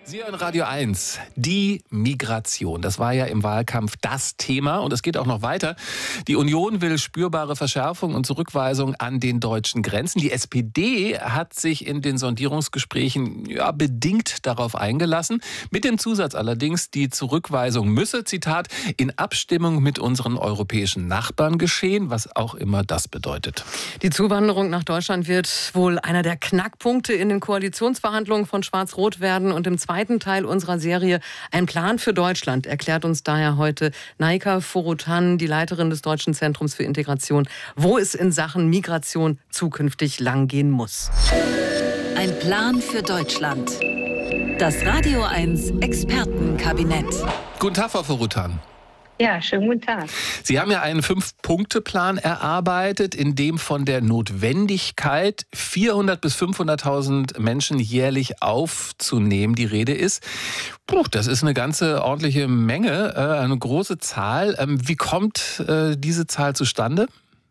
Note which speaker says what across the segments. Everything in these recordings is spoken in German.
Speaker 1: Sie hören Radio 1, die Migration. Das war ja im Wahlkampf das Thema und es geht auch noch weiter. Die Union will spürbare Verschärfung und Zurückweisung an den deutschen Grenzen. Die SPD hat sich in den Sondierungsgesprächen bedingt darauf eingelassen. Mit dem Zusatz allerdings, die Zurückweisung müsse, Zitat, in Abstimmung mit unseren europäischen Nachbarn geschehen, was auch immer das bedeutet.
Speaker 2: Die Zuwanderung nach Deutschland wird wohl einer der Knackpunkte in den Koalitionsverhandlungen von Schwarz-Rot werden. Und im zweiten Teil unserer Serie Ein Plan für Deutschland erklärt uns daher heute Naika Forutan, die Leiterin des Deutschen Zentrums für Integration, wo es in Sachen Migration zukünftig langgehen muss.
Speaker 3: Ein Plan für Deutschland. Das Radio 1 Expertenkabinett.
Speaker 1: Guten Tag, Frau Forutan.
Speaker 4: Ja, schönen guten Tag.
Speaker 1: Sie haben ja einen 5-Punkte-Plan erarbeitet, in dem von der Notwendigkeit, 400.000 bis 500.000 Menschen jährlich aufzunehmen, die Rede ist. Das ist eine ganze ordentliche Menge, eine große Zahl. Wie kommt diese Zahl zustande?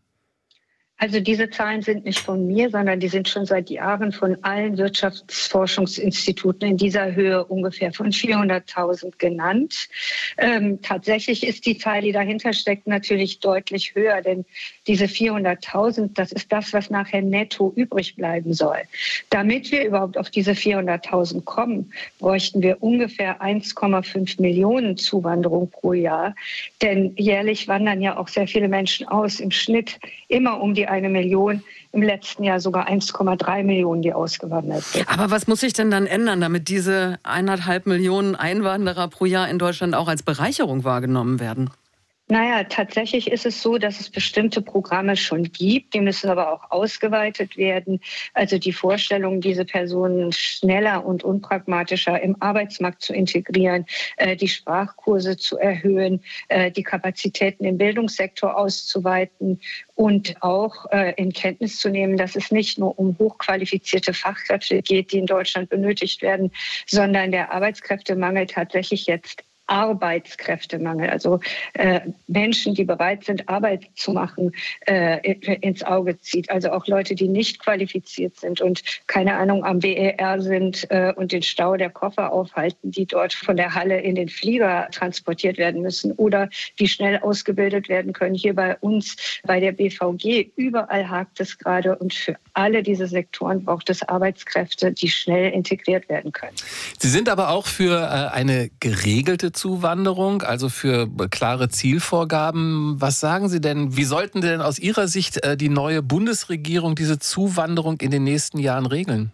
Speaker 4: Also diese Zahlen sind nicht von mir, sondern die sind schon seit Jahren von allen Wirtschaftsforschungsinstituten in dieser Höhe ungefähr von 400.000 genannt. Tatsächlich ist die Zahl, die dahinter steckt, natürlich deutlich höher, denn diese 400.000, das ist das, was nachher netto übrig bleiben soll. Damit wir überhaupt auf diese 400.000 kommen, bräuchten wir ungefähr 1,5 Millionen Zuwanderung pro Jahr. Denn jährlich wandern ja auch sehr viele Menschen aus, im Schnitt immer um die 1 Million, im letzten Jahr sogar 1,3 Millionen, die ausgewandert sind.
Speaker 2: Aber was muss sich denn dann ändern, damit diese 1,5 Millionen Einwanderer pro Jahr in Deutschland auch als Bereicherung wahrgenommen werden?
Speaker 4: Naja, tatsächlich ist es so, dass es bestimmte Programme schon gibt. Die müssen aber auch ausgeweitet werden. Also die Vorstellung, diese Personen schneller und unpragmatischer im Arbeitsmarkt zu integrieren, die Sprachkurse zu erhöhen, die Kapazitäten im Bildungssektor auszuweiten und auch in Kenntnis zu nehmen, dass es nicht nur um hochqualifizierte Fachkräfte geht, die in Deutschland benötigt werden, sondern der Arbeitskräftemangel tatsächlich jetzt Arbeitskräftemangel, also Menschen, die bereit sind, Arbeit zu machen, ins Auge zieht. Also auch Leute, die nicht qualifiziert sind und, keine Ahnung, am BER sind und den Stau der Koffer aufhalten, die dort von der Halle in den Flieger transportiert werden müssen oder die schnell ausgebildet werden können. Hier bei uns, bei der BVG, überall hakt es gerade und für alle diese Sektoren braucht es Arbeitskräfte, die schnell integriert werden können.
Speaker 1: Sie sind aber auch für eine geregelte Zuwanderung, also für klare Zielvorgaben. Was sagen Sie denn, wie sollten denn aus Ihrer Sicht die neue Bundesregierung diese Zuwanderung in den nächsten Jahren regeln?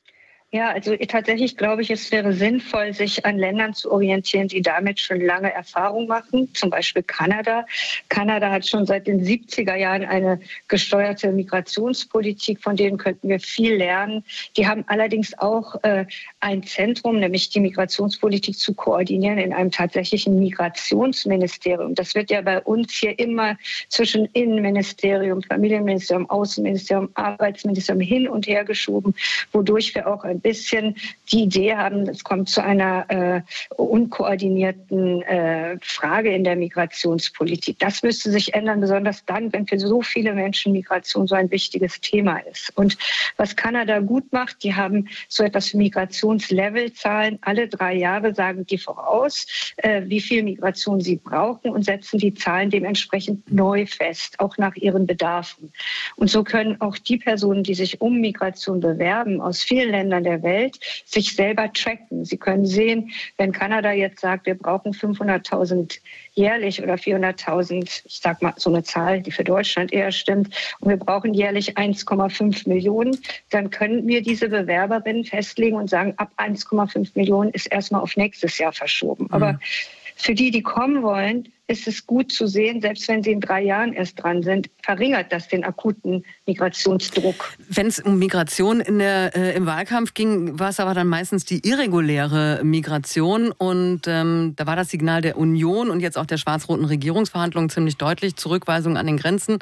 Speaker 4: Ja, also tatsächlich glaube ich, es wäre sinnvoll, sich an Ländern zu orientieren, die damit schon lange Erfahrung machen, zum Beispiel Kanada. Kanada hat schon seit den 70er Jahren eine gesteuerte Migrationspolitik, von denen könnten wir viel lernen. Die haben allerdings auch ein Zentrum, nämlich die Migrationspolitik zu koordinieren in einem tatsächlichen Migrationsministerium. Das wird ja bei uns hier immer zwischen Innenministerium, Familienministerium, Außenministerium, Arbeitsministerium hin und her geschoben, wodurch wir auch ein bisschen die Idee haben, es kommt zu einer unkoordinierten Frage in der Migrationspolitik. Das müsste sich ändern, besonders dann, wenn für so viele Menschen Migration so ein wichtiges Thema ist. Und was Kanada gut macht, die haben so etwas wie Migrationslevelzahlen. Alle 3 Jahre sagen die voraus, wie viel Migration sie brauchen und setzen die Zahlen dementsprechend neu fest, auch nach ihren Bedarfen. Und so können auch die Personen, die sich um Migration bewerben, aus vielen Ländern der Welt, sich selber tracken. Sie können sehen, wenn Kanada jetzt sagt, wir brauchen 500.000 jährlich oder 400.000, ich sag mal so eine Zahl, die für Deutschland eher stimmt, und wir brauchen jährlich 1,5 Millionen, dann können wir diese Bewerberinnen festlegen und sagen, ab 1,5 Millionen ist erstmal auf nächstes Jahr verschoben. Aber für die, die kommen wollen, ist es gut zu sehen, selbst wenn sie in 3 Jahren erst dran sind, verringert das den akuten Migrationsdruck.
Speaker 2: Wenn es um Migration im Wahlkampf ging, war es aber dann meistens die irreguläre Migration. Und da war das Signal der Union und jetzt auch der schwarz-roten Regierungsverhandlungen ziemlich deutlich, Zurückweisung an den Grenzen.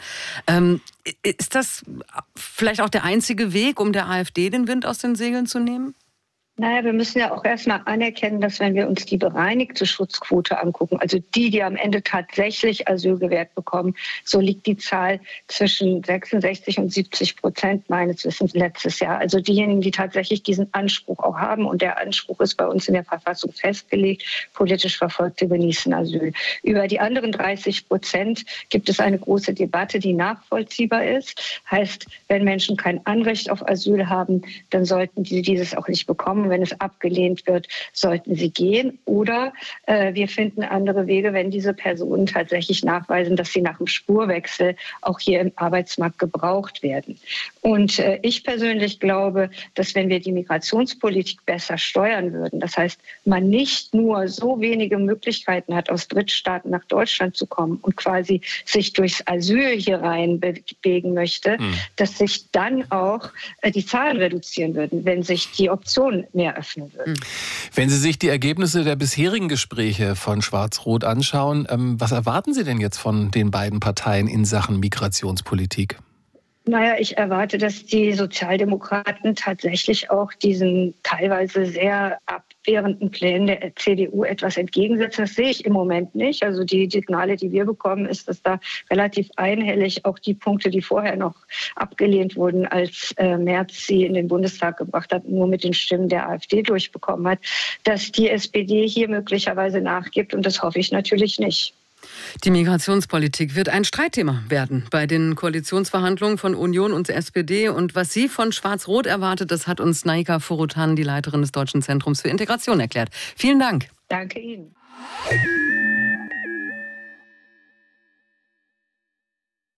Speaker 2: Ist das vielleicht auch der einzige Weg, um der AfD den Wind aus den Segeln zu nehmen?
Speaker 4: Naja, wir müssen ja auch erstmal anerkennen, dass wenn wir uns die bereinigte Schutzquote angucken, also die am Ende tatsächlich Asyl gewährt bekommen, so liegt die Zahl zwischen 66 und 70% meines Wissens letztes Jahr. Also diejenigen, die tatsächlich diesen Anspruch auch haben, und der Anspruch ist bei uns in der Verfassung festgelegt, politisch Verfolgte genießen Asyl. Über die anderen 30% gibt es eine große Debatte, die nachvollziehbar ist. Heißt, wenn Menschen kein Anrecht auf Asyl haben, dann sollten sie dieses auch nicht bekommen. Wenn es abgelehnt wird, sollten sie gehen. Oder wir finden andere Wege, wenn diese Personen tatsächlich nachweisen, dass sie nach dem Spurwechsel auch hier im Arbeitsmarkt gebraucht werden. Und ich persönlich glaube, dass wenn wir die Migrationspolitik besser steuern würden, das heißt, man nicht nur so wenige Möglichkeiten hat, aus Drittstaaten nach Deutschland zu kommen und quasi sich durchs Asyl hier rein bewegen möchte, dass sich dann auch die Zahlen reduzieren würden, wenn sich die Optionen mehr öffnen würden.
Speaker 1: Wenn Sie sich die Ergebnisse der bisherigen Gespräche von Schwarz-Rot anschauen, was erwarten Sie denn jetzt von den beiden Parteien in Sachen Migrationspolitik?
Speaker 4: Naja, ich erwarte, dass die Sozialdemokraten tatsächlich auch diesen teilweise sehr abwehrenden Plänen der CDU etwas entgegensetzen. Das sehe ich im Moment nicht. Also die Signale, die wir bekommen, ist, dass da relativ einhellig auch die Punkte, die vorher noch abgelehnt wurden, als Merz sie in den Bundestag gebracht hat, nur mit den Stimmen der AfD durchbekommen hat, dass die SPD hier möglicherweise nachgibt. Und das hoffe ich natürlich nicht.
Speaker 2: Die Migrationspolitik wird ein Streitthema werden bei den Koalitionsverhandlungen von Union und SPD. Und was sie von Schwarz-Rot erwartet, das hat uns Naika Foroutan, die Leiterin des Deutschen Zentrums für Integration, erklärt. Vielen Dank.
Speaker 4: Danke Ihnen.